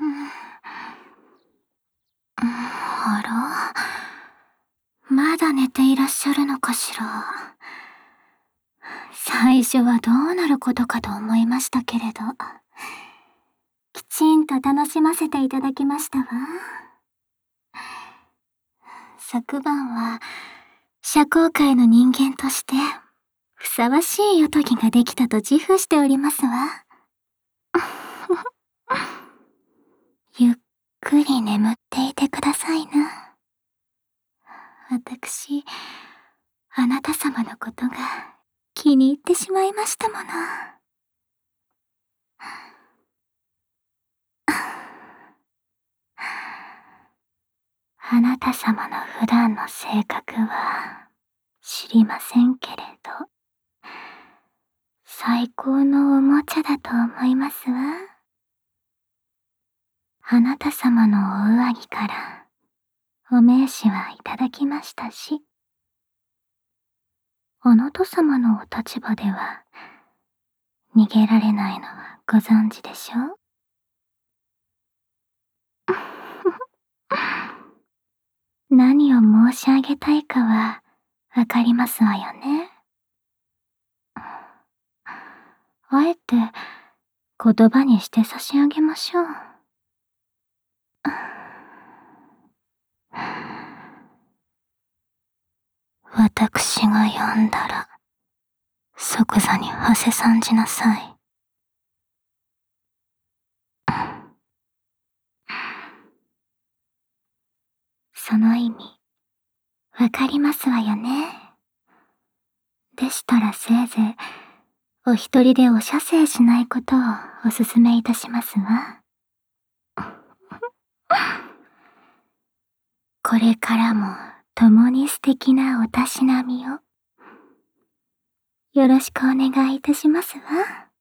あら、まだ寝ていらっしゃるのかしら。最初はどうなることかと思いましたけれど、きちんと楽しませていただきましたわ。昨晩は社交界の人間としてふさわしい夜とぎができたと自負しておりますわ。ゆっくり眠っていてくださいな。私、あなた様のことが気に入ってしまいましたもの。あなた様の普段の性格は知りませんけれど、最高のおもちゃだと思いますわ。あなた様のお上着からお名刺はいただきましたし、あなた様のお立場では逃げられないのはご存知でしょう？何を申し上げたいかはわかりますわよね。あえて言葉にして差し上げましょう。私が読んだら即座にはせ参じなさい。その意味わかりますわよね。でしたらせいぜいお一人でお射精しないことをお勧めいたしますわ。これからも共に素敵なおたしなみをよろしくお願いいたしますわ。